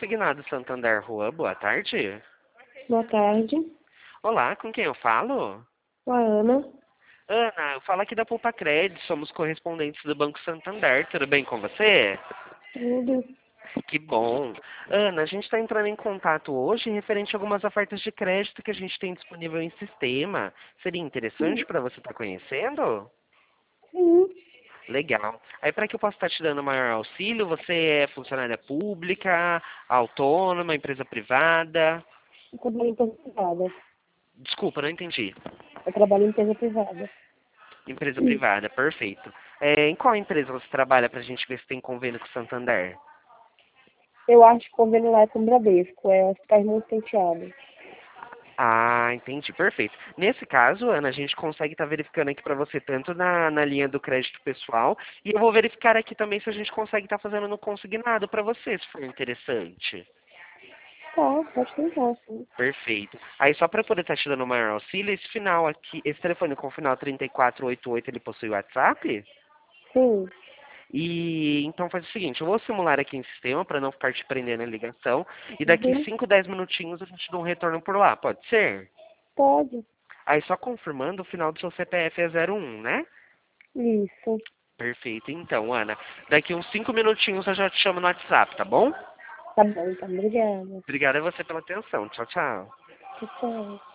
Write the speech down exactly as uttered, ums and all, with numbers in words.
Consignado Santander Rua, boa tarde. Boa tarde. Olá, com quem eu falo? Com a Ana. Ana, eu falo aqui da Poupa Crédito, somos correspondentes do Banco Santander, tudo bem com você? Tudo. Que bom. Ana, a gente está entrando em contato hoje referente a algumas ofertas de crédito que a gente tem disponível em sistema. Seria interessante Sim. para você estar conhecendo? Sim. Legal. Aí, para que eu possa estar te dando maior auxílio, você é funcionária pública, autônoma, empresa privada? Eu trabalho em empresa privada. Desculpa, não entendi. Eu trabalho em empresa privada. Empresa Hum. privada, perfeito. É, em qual empresa você trabalha para a gente ver se tem convênio com o Santander? Eu acho que o convênio lá é com o Bradesco, é Hospitais Muito Penteado. Ah, entendi, perfeito. Nesse caso, Ana, a gente consegue estar verificando aqui para você tanto na, na linha do crédito pessoal e eu vou verificar aqui também se a gente consegue estar fazendo no consignado para você, se for interessante. Tá, pode tentar, sim. Perfeito. Aí só para poder estar te dando maior auxílio, esse final aqui, esse telefone com o final trinta e quatro oitenta e oito, ele possui WhatsApp? Sim. E então faz o seguinte, eu vou simular aqui em sistema para não ficar te prendendo a ligação e daqui Uhum. cinco, dez minutinhos a gente dá um retorno por lá, pode ser? Pode. Aí só confirmando, o final do seu C P F é zero um, né? Isso. Perfeito. Então, Ana, daqui uns cinco minutinhos eu já te chamo no WhatsApp, tá bom? Tá bom, então. Obrigada. Obrigada a você pela atenção. Tchau, tchau. Tchau, tchau.